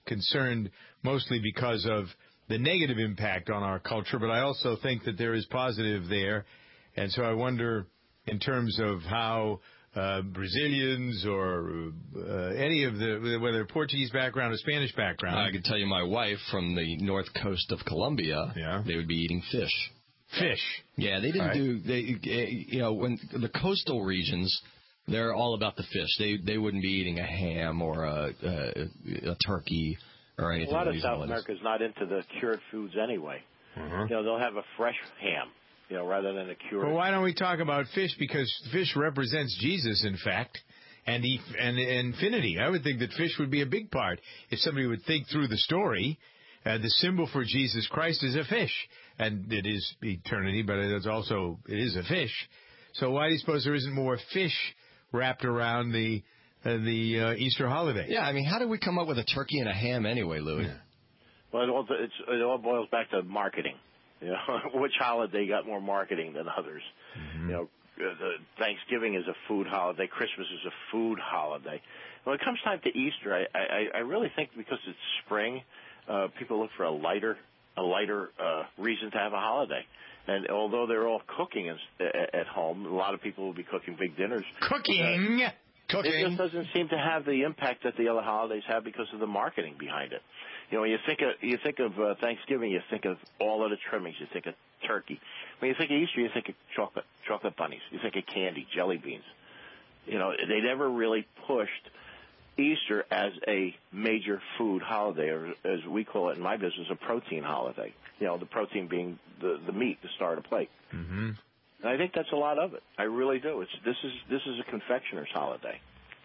concerned mostly because of the negative impact on our culture, but I also think that there is positive there. And so I wonder, in terms of how uh, Brazilians or uh, any of the, whether Portuguese background or Spanish background. I can tell you my wife from the north coast of Colombia, yeah. they would be eating fish. Fish? Yeah, they didn't right. do, they, you know, when the coastal regions, they're all about the fish. They they wouldn't be eating a ham or a, a, a turkey or anything. A lot of these South holidays. America's not into the cured foods anyway. Uh-huh. You know, they'll have a fresh ham, you know, rather than a cured. Well, why don't we talk about fish? Because fish represents Jesus, in fact, and, he, and infinity. I would think that fish would be a big part. If somebody would think through the story, uh, the symbol for Jesus Christ is a fish. And it is eternity, but it's also, it is a fish. So why do you suppose there isn't more fish wrapped around the uh, the uh, Easter holiday? Yeah, I mean, how did we come up with a turkey and a ham anyway, Louis? Yeah. Well, it all, it's, it all boils back to marketing. You know, which holiday got more marketing than others? Mm-hmm. You know, uh, the Thanksgiving is a food holiday. Christmas is a food holiday. When it comes time to Easter, I, I, I really think because it's spring, uh, people look for a lighter a lighter uh, reason to have a holiday. And although they're all cooking as, at home, a lot of people will be cooking big dinners. Cooking! Uh, cooking! It just doesn't seem to have the impact that the other holidays have because of the marketing behind it. You know, when you think of, you think of uh, Thanksgiving, you think of all of the trimmings. You think of turkey. When you think of Easter, you think of chocolate, chocolate bunnies. You think of candy, jelly beans. You know, they never really pushed Easter as a major food holiday, or as we call it in my business, a protein holiday. You know, the protein being the, the meat, the star of the plate. Mm-hmm. And I think that's a lot of it. I really do. It's this is this is a confectioner's holiday.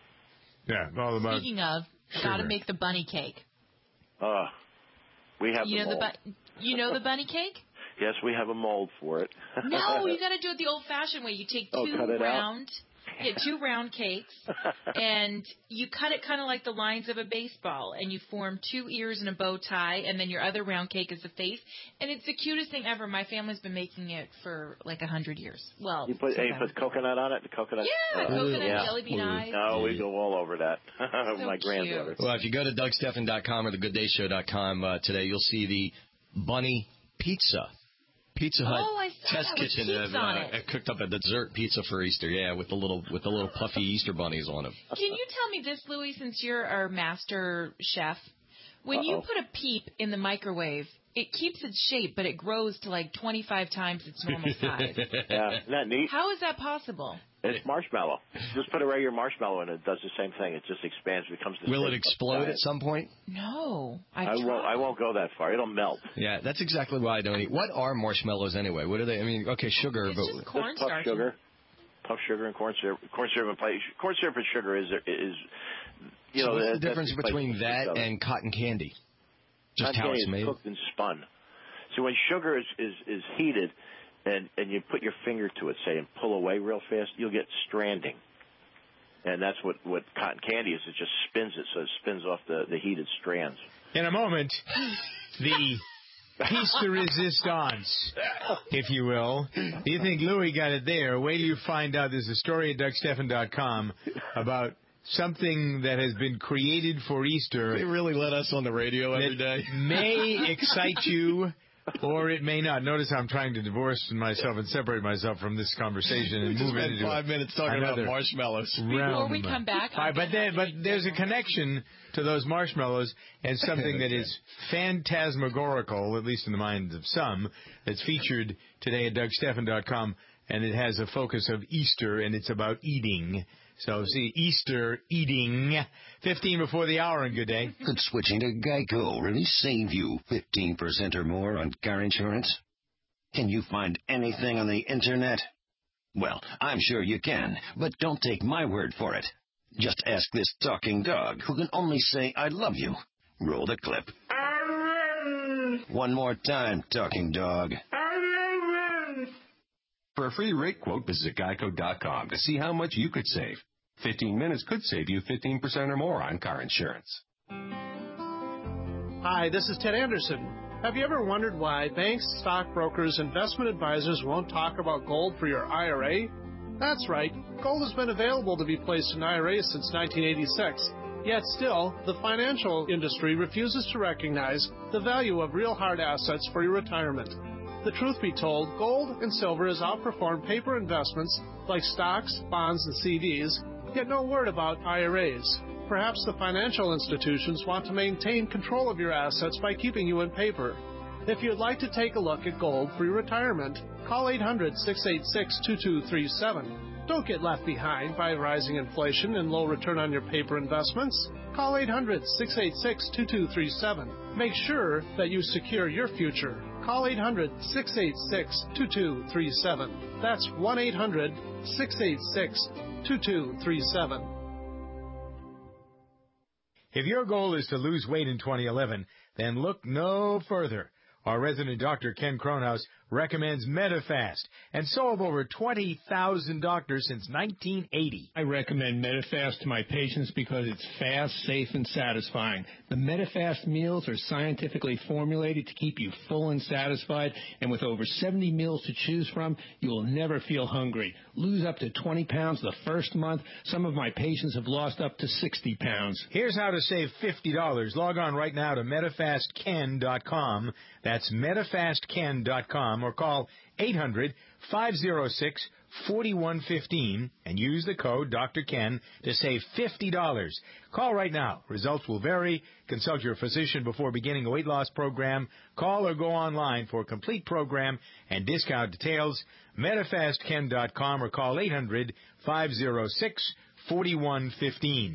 Yeah, all about. Speaking of, got to make the bunny cake. Uh, we have you the know mold. the bu- you know the bunny cake? Yes, we have a mold for it. No, you got to do it the old-fashioned way. You take oh, two cut it round. Out. You get two round cakes, and you cut it kind of like the lines of a baseball, and you form two ears and a bow tie, and then your other round cake is the face, and it's the cutest thing ever. My family's been making it for like a hundred years. Well, you put, hey, you put coconut on it. The coconut. Yeah, uh, coconut, yeah. jelly bean eyes. Oh, we go all over that. So My granddaughter. Well, if you go to Doug Stephan dot com or the good day show dot com uh, today, you'll see the bunny pizza. Pizza Hut oh, I saw test that with kitchen peeps have on uh, it. cooked up a dessert pizza for Easter. Yeah, with the little with the little puffy Easter bunnies on them. Can you tell me this, Louis, since you're our master chef? When Uh-oh. you put a peep in the microwave, it keeps its shape, but it grows to like twenty-five times its normal size. Yeah, isn't that neat? How is that possible? It's marshmallow. Just put a regular marshmallow in it. It does the same thing. It just expands, becomes the Will it shape explode of at some point? No. I've I won't. tried. I won't go that far. It'll melt. Yeah, that's exactly why I don't eat. What are marshmallows anyway? What are they? I mean, okay, sugar, It's but just corn Just puff starch. sugar, puff sugar and corn syrup. Corn syrup and play, corn syrup and sugar is is. You so know, what's that, the difference that's between that each other. and cotton candy? Just Cotton how candy it's is made. cooked and spun. So when sugar is, is, is heated, and and you put your finger to it, say, and pull away real fast, you'll get stranding. And that's what, what cotton candy is. It just spins it, so it spins off the, the heated strands. In a moment, the piece de resistance, if you will. You think Louis got it there. Wait till you find out. There's a story at Doug Stephan dot com about something that has been created for Easter. They really let us on the radio every day. May excite you, or it may not. Notice how I'm trying to divorce myself and separate myself from this conversation and we just move spent into five minutes talking about marshmallows. Before we come back, All right, but there, but there's a connection to those marshmallows and something that is phantasmagorical, at least in the minds of some, that's featured today at Doug Stephan dot com, and it has a focus of Easter, and it's about eating. So, see, Easter eating, fifteen before the hour, and good day. Could switching to Geico really save you fifteen percent or more on car insurance? Can you find anything on the Internet? Well, I'm sure you can, but don't take my word for it. Just ask this talking dog who can only say, I love you. Roll the clip. One more time, talking dog. For a free rate quote, visit geico dot com to see how much you could save. fifteen minutes could save you fifteen percent or more on car insurance. Hi, this is Ted Anderson. Have you ever wondered why banks, stockbrokers, investment advisors won't talk about gold for your I R A? That's right. Gold has been available to be placed in I R As since nineteen eighty-six. Yet still, the financial industry refuses to recognize the value of real hard assets for your retirement. The truth be told, gold and silver has outperformed paper investments like stocks, bonds, and C Ds, yet no word about I R As. Perhaps the financial institutions want to maintain control of your assets by keeping you in paper. If you'd like to take a look at gold for your retirement, call eight hundred, six eight six, two two three seven. Don't get left behind by rising inflation and low return on your paper investments. Call eight hundred, six eight six, two two three seven. Make sure that you secure your future. Call eight hundred, six eight six, two two three seven. That's one eight hundred, six eight six, two two three seven. If your goal is to lose weight in twenty eleven, then look no further. Our resident doctor, Ken Cronhaus, recommends Medifast, and so have over twenty thousand doctors since nineteen eighty. I recommend Medifast to my patients because it's fast, safe, and satisfying. The Medifast meals are scientifically formulated to keep you full and satisfied, and with over seventy meals to choose from, you will never feel hungry. Lose up to twenty pounds the first month. Some of my patients have lost up to sixty pounds. Here's how to save fifty dollars. Log on right now to Medifast Ken dot com. That's Medifast Ken dot com, or call eight hundred, five oh six, four one one five and use the code Doctor Ken to save fifty dollars. Call right now. Results will vary. Consult your physician before beginning a weight loss program. Call or go online for complete program and discount details. Medifast Ken dot com, or call eight hundred, five oh six, four one one five.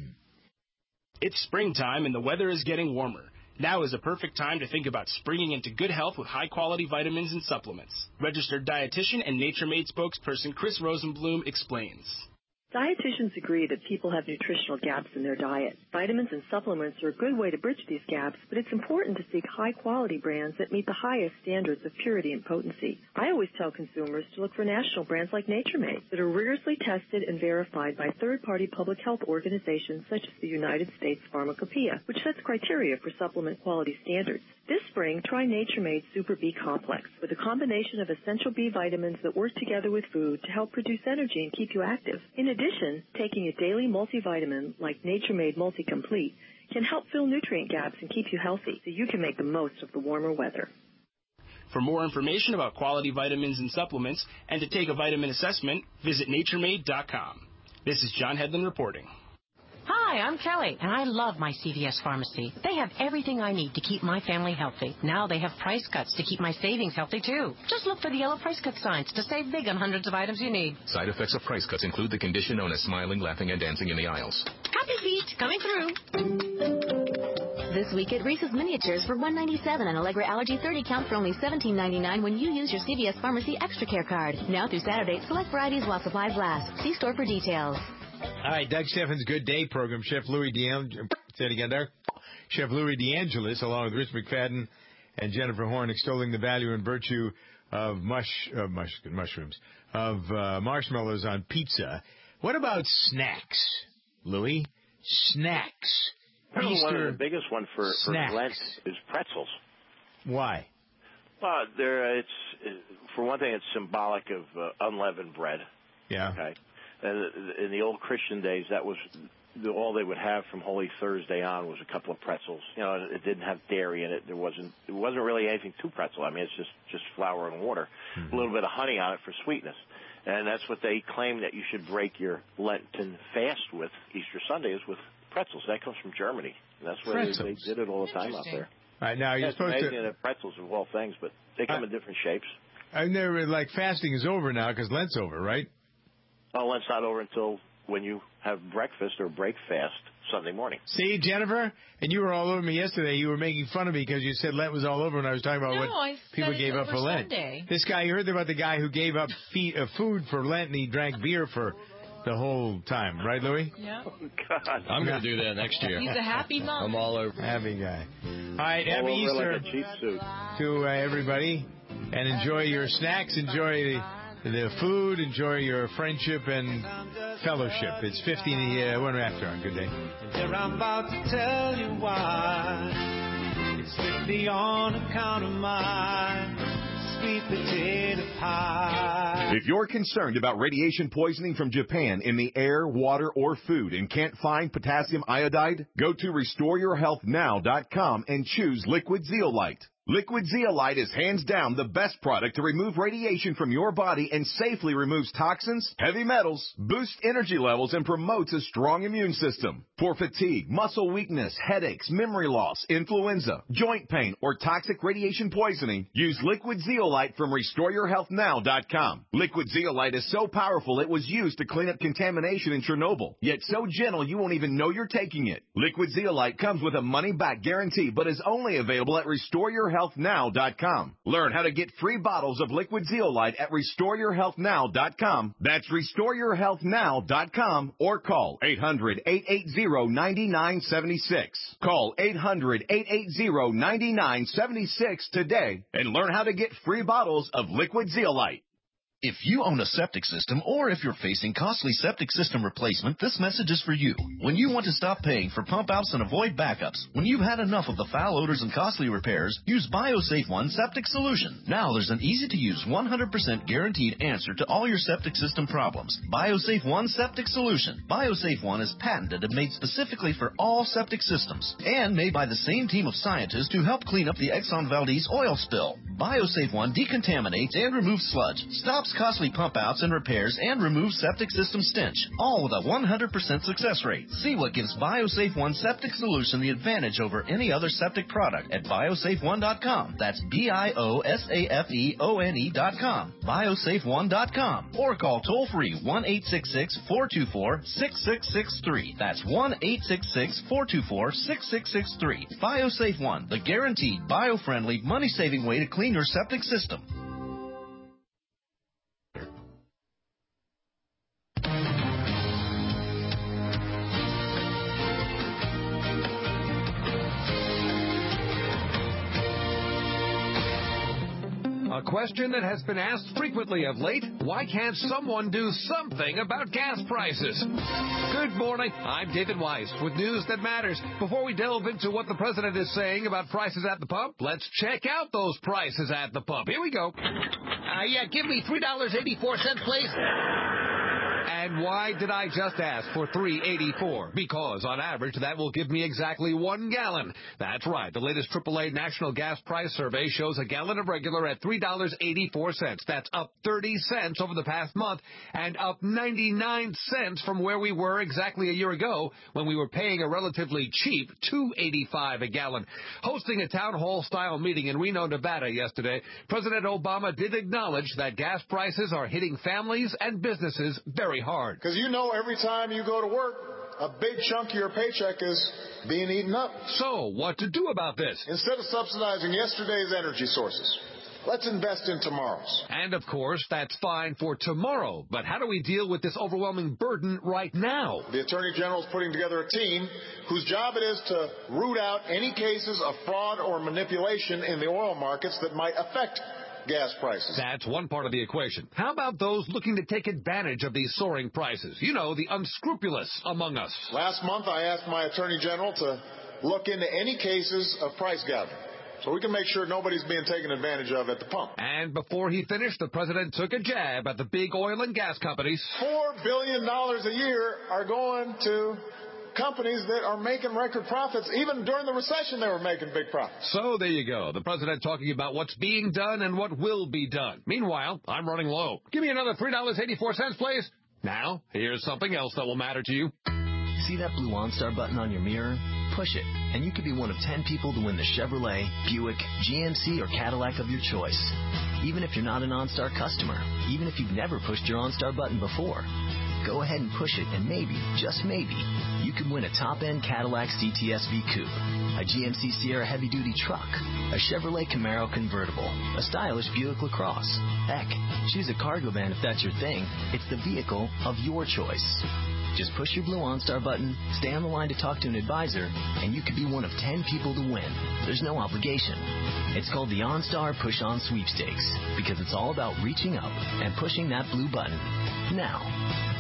It's springtime and the weather is getting warmer. Now is a perfect time to think about springing into good health with high-quality vitamins and supplements. Registered dietitian and NatureMade spokesperson Chris Rosenblum explains. Dietitians agree that people have nutritional gaps in their diet. Vitamins and supplements are a good way to bridge these gaps, but it's important to seek high-quality brands that meet the highest standards of purity and potency. I always tell consumers to look for national brands like NatureMade that are rigorously tested and verified by third-party public health organizations such as the United States Pharmacopoeia, which sets criteria for supplement quality standards. This spring, try NatureMade Super B Complex with a combination of essential B vitamins that work together with food to help produce energy and keep you active. In addition, taking a daily multivitamin like NatureMade Multi-Complete can help fill nutrient gaps and keep you healthy so you can make the most of the warmer weather. For more information about quality vitamins and supplements and to take a vitamin assessment, visit NatureMade dot com. This is John Hedlund reporting. Hi, I'm Kelly, and I love my C V S pharmacy. They have everything I need to keep my family healthy. Now they have price cuts to keep my savings healthy, too. Just look for the yellow price cut signs to save big on hundreds of items you need. Side effects of price cuts include the condition known as smiling, laughing, and dancing in the aisles. Happy feet, coming through. This week at Reese's Miniatures for one ninety-seven and Allegra Allergy thirty count for only seventeen ninety-nine when you use your C V S Pharmacy Extra Care card. Now through Saturday, select varieties while supplies last. See store for details. All right, Doug Steffens' Good Day program. Chef Louis DeAngelis, say it again there. Chef Louis DeAngelis, along with Rich McFadden and Jennifer Horn, extolling the value and virtue of mush, uh, mush mushrooms, of uh, marshmallows on pizza. What about snacks, Louis? Snacks. Easter one of the biggest one for, for Lent is pretzels. Why? Well, there it's for one thing, it's symbolic of uh, unleavened bread. Yeah. Okay. And in the old Christian days, that was all they would have from Holy Thursday on was a couple of pretzels. You know, it didn't have dairy in it. There wasn't it wasn't really anything to pretzel. I mean, it's just just flour and water, mm-hmm. a little bit of honey on it for sweetness. And that's what they claim that you should break your Lenten fast with Easter Sunday is with pretzels. That comes from Germany. And that's where they, they did it all the time out there. All right, now you're it's supposed amazing to. That pretzels of all things, but they come I, in different shapes. I never like fasting is over now because Lent's over, right? Oh, Lent's not over until when you have breakfast or break fast Sunday morning. See, Jennifer, and you were all over me yesterday. You were making fun of me because you said Lent was all over when I was talking about no, what I people said gave up for Lent. Sunday. This guy, you heard about the guy who gave up fee, uh, food for Lent and he drank beer for the whole time, right, Louis? Yeah. Oh, God. I'm going to do that next year. He's a happy mom. I'm all over. Happy guy. All right, all happy Easter like a cheap suit. to uh, everybody, and enjoy your snacks, enjoy the, the food, enjoy your friendship and fellowship. It's fifteen uh, one after on Good Day. Here I'm about to tell you why. It's strictly on account of my sweet potato pie. If you're concerned about radiation poisoning from Japan in the air, water, or food and can't find potassium iodide, go to restore your health now dot com and choose Liquid Zeolite. Liquid Zeolite is hands down the best product to remove radiation from your body and safely removes toxins, heavy metals, boosts energy levels, and promotes a strong immune system. For fatigue, muscle weakness, headaches, memory loss, influenza, joint pain, or toxic radiation poisoning, use Liquid Zeolite from restore your health now dot com. Liquid Zeolite is so powerful it was used to clean up contamination in Chernobyl, yet so gentle you won't even know you're taking it. Liquid Zeolite comes with a money-back guarantee, but is only available at restore your health now dot com. Learn how to get free bottles of Liquid Zeolite at restore your health now dot com. That's restore your health now dot com or call eight hundred, eight eight zero, nine nine seven six. Call eight hundred, eight eight zero, nine nine seven six today and learn how to get free bottles of Liquid Zeolite. If you own a septic system or if you're facing costly septic system replacement, this message is for you. When you want to stop paying for pump outs and avoid backups, when you've had enough of the foul odors and costly repairs, use BioSafe One Septic Solution. Now there's an easy-to-use one hundred percent guaranteed answer to all your septic system problems. BioSafe One Septic Solution. BioSafe One is patented and made specifically for all septic systems and made by the same team of scientists who helped clean up the Exxon Valdez oil spill. BioSafe One decontaminates and removes sludge, stops costly pump outs and repairs, and removes septic system stench, all with a one hundred percent success rate. See what gives BioSafe One Septic Solution the advantage over any other septic product at biosafe one dot com. That's B I O S A F E O N E dot com. biosafe one dot com. Or call toll-free one eight six six, four two four, six six six three. That's one eight six six, four two four, six six six three. BioSafe One, the guaranteed, bio-friendly, money-saving way to clean your septic system. A question that has been asked frequently of late, why can't someone do something about gas prices? Good morning, I'm David Weiss with news that matters. Before we delve into what the president is saying about prices at the pump, let's check out those prices at the pump. Here we go. Uh, yeah, give me three dollars and eighty-four cents, please. And why did I just ask for three dollars and eighty-four cents? Because, on average, that will give me exactly one gallon. That's right. The latest triple A National Gas Price Survey shows a gallon of regular at three dollars and eighty-four cents. That's up thirty cents over the past month and up ninety-nine cents from where we were exactly a year ago when we were paying a relatively cheap two dollars and eighty-five cents a gallon. Hosting a town hall-style meeting in Reno, Nevada yesterday, President Obama did acknowledge that gas prices are hitting families and businesses very hard. Because you know every time you go to work, a big chunk of your paycheck is being eaten up. So, what to do about this? Instead of subsidizing yesterday's energy sources, let's invest in tomorrow's. And, of course, that's fine for tomorrow. But how do we deal with this overwhelming burden right now? The Attorney General is putting together a team whose job it is to root out any cases of fraud or manipulation in the oil markets that might affect gas prices. That's one part of the equation. How about those looking to take advantage of these soaring prices? You know, the unscrupulous among us. Last month, I asked my Attorney General to look into any cases of price gouging, so we can make sure nobody's being taken advantage of at the pump. And before he finished, the president took a jab at the big oil and gas companies. Four billion dollars a year are going to companies that are making record profits. Even during the recession, they were making big profits. So there you go. The president talking about what's being done and what will be done. Meanwhile, I'm running low. Give me another three dollars and eighty-four cents, please. Now, here's something else that will matter to you. See that blue OnStar button on your mirror? Push it, and you could be one of ten people to win the Chevrolet, Buick, G M C, or Cadillac of your choice. Even if you're not an OnStar customer, even if you've never pushed your OnStar button before, go ahead and push it, and maybe, just maybe, you could win a top-end Cadillac C T S V Coupe, a G M C Sierra heavy-duty truck, a Chevrolet Camaro convertible, a stylish Buick LaCrosse. Heck, choose a cargo van if that's your thing. It's the vehicle of your choice. Just push your blue OnStar button, stay on the line to talk to an advisor, and you could be one of ten people to win. There's no obligation. It's called the OnStar Push On Sweepstakes because it's all about reaching up and pushing that blue button. Now,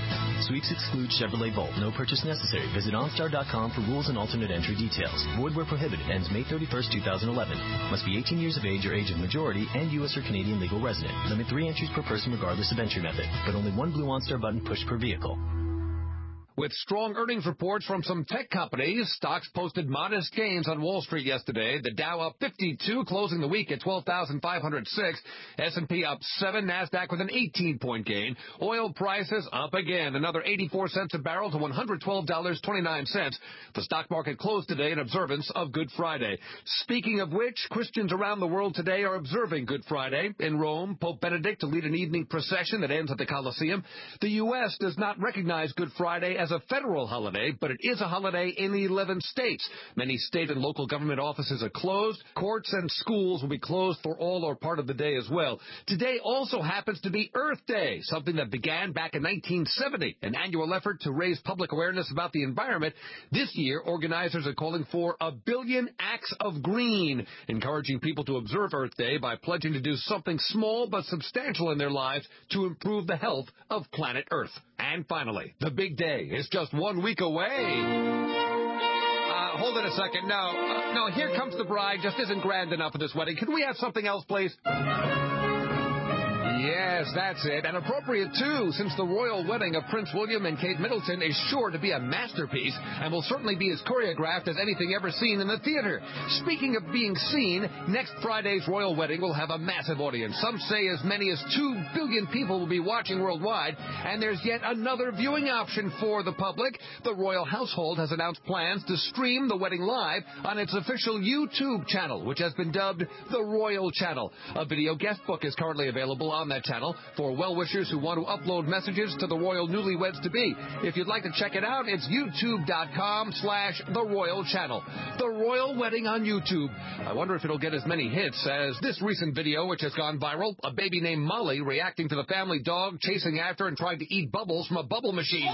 Sweeps exclude Chevrolet Volt. No purchase necessary. Visit OnStar dot com for rules and alternate entry details. Void where prohibited. Ends May thirty-first, two thousand eleven. Must be eighteen years of age or age of majority and U S or Canadian legal resident. Limit three entries per person regardless of entry method. But only one blue OnStar button pushed per vehicle. With strong earnings reports from some tech companies, stocks posted modest gains on Wall Street yesterday. The Dow up fifty-two, closing the week at twelve thousand five hundred six. S and P up seven, NASDAQ with an eighteen-point gain. Oil prices up again, another eighty-four cents a barrel to one hundred twelve dollars and twenty-nine cents. The stock market closed today in observance of Good Friday. Speaking of which, Christians around the world today are observing Good Friday. In Rome, Pope Benedict to lead an evening procession that ends at the Colosseum. The U S does not recognize Good Friday as a federal holiday, but it is a holiday in eleven states. Many state and local government offices are closed. Courts and schools will be closed for all or part of the day as well. Today also happens to be Earth Day, something that began back in nineteen seventy, an annual effort to raise public awareness about the environment. This year, organizers are calling for a billion acts of green, encouraging people to observe Earth Day by pledging to do something small but substantial in their lives to improve the health of planet Earth. And finally, the big day is just one week away. Uh, hold it a second. No, uh, no, Here Comes the Bride just isn't grand enough for this wedding. Can we have something else, please? Yes, that's it. And appropriate, too, since the royal wedding of Prince William and Kate Middleton is sure to be a masterpiece and will certainly be as choreographed as anything ever seen in the theater. Speaking of being seen, next Friday's royal wedding will have a massive audience. Some say as many as two billion people will be watching worldwide, and there's yet another viewing option for the public. The royal household has announced plans to stream the wedding live on its official YouTube channel, which has been dubbed the Royal Channel. A video guest book is currently available on that channel for well-wishers who want to upload messages to the royal newlyweds-to-be. If you'd like to check it out, it's youtube.com slash the royal channel. The royal wedding on YouTube. I wonder if it'll get as many hits as this recent video, which has gone viral. A baby named Molly reacting to the family dog chasing after and trying to eat bubbles from a bubble machine.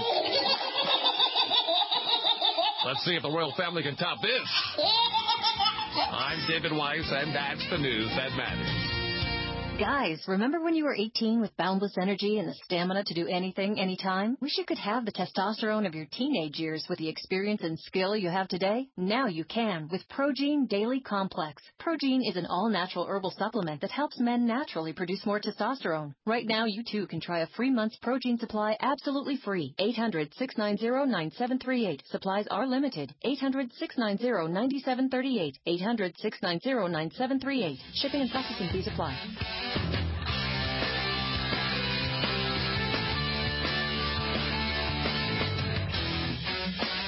Let's see if the royal family can top this. I'm David Weiss, and that's the news that matters. Guys, remember when you were eighteen with boundless energy and the stamina to do anything, anytime? Wish you could have the testosterone of your teenage years with the experience and skill you have today? Now you can with Progene Daily Complex. Progene is an all-natural herbal supplement that helps men naturally produce more testosterone. Right now, you too can try a free month's Progene supply absolutely free. eight hundred, six nine zero, nine seven three eight. Supplies are limited. eight hundred, six nine zero, nine seven three eight. eight hundred, six nine zero, nine seven three eight. Shipping and processing fees apply.